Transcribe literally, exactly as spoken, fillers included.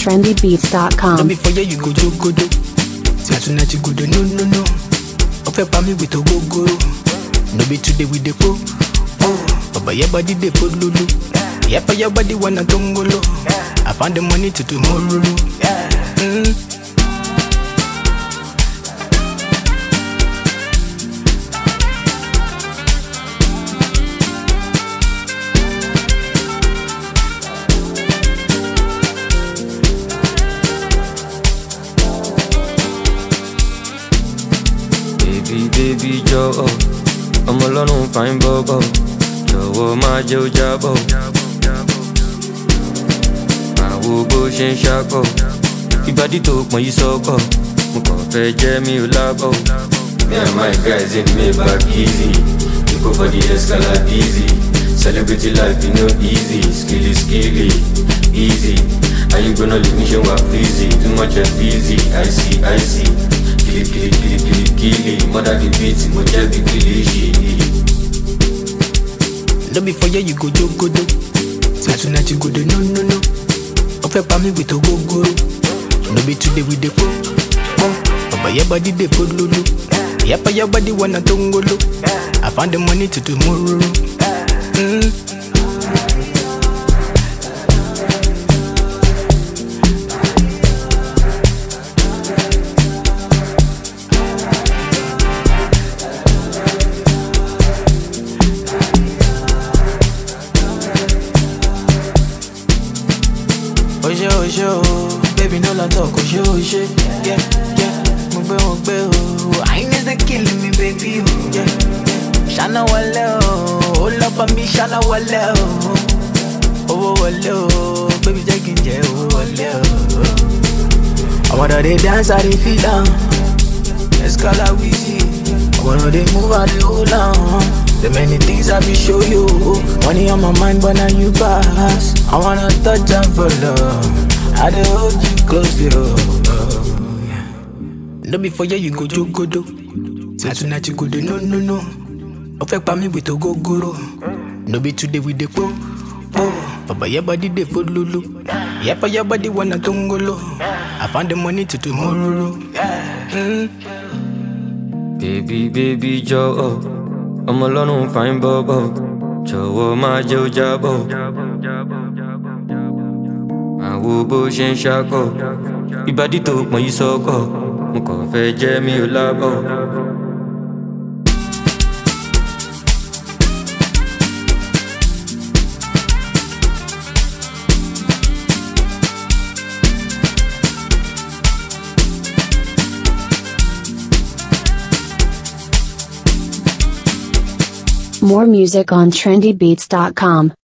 trendy beats dot com. No be for you, you go do go do. Say tonight you go do no no no. Ofe pa me with a go go. No be today with the go. Oh, but your body they put lulu. Yeah, for your body wanna tongolo. I found the money to tomorrow. Mm. Baby, baby, Joe, I'm alone, fine, bobo. Joe, my Joe, Jabo. I will go and shako. Ibadi talk, my soko. Mukofe, Jamie, Labo. Me and my guys in me back easy. You go for the escalade easy. Celebrity life, you know, easy. Skilly, skilly, easy. Are you gonna leave me show up easy? Too much of busy, I see, I see. Kili, kili, kili, kili, kili. Mother the beat, moja the kili, shili. No be for you, you go do go do. Say tonight you go do no no no. Ofe pa me with a go go. No be today with the go. Oh, but your body they put lulu. Yeah, for your body wanna tongolo. I found the money to tomorrow. Mm. Oje oje oh, baby no la talk oje oje, yeah yeah. Mugbe mugbe oh, I is the killing me baby oh, yeah yeah. Shana wale oh, hold up on me shana wale oh, oh wale oh, baby taking je oh wale oh. I wanna they dance I they feel down, let's call her Weezy. I wanna they move I they hold on. The many things I be show you. Money on my mind, but now you pass. I wanna touch and for love. I dey hold you close, yo. No be for you, you go do go do. Say tonight you go do no no no. Ofe pa me with a go go. No be today with the go. Oh, but your body they put lulu. Yeah, for your body wanna tongolo. I found the money to tomorrow. Mm. Baby, baby, Joe. I'm alone, fine, bobo. Joe, my Joe, Jabo. I will bush and shako. Ibadi talk, my soko. Mukofe, Jamie, Labo. More music on trendy beats dot com.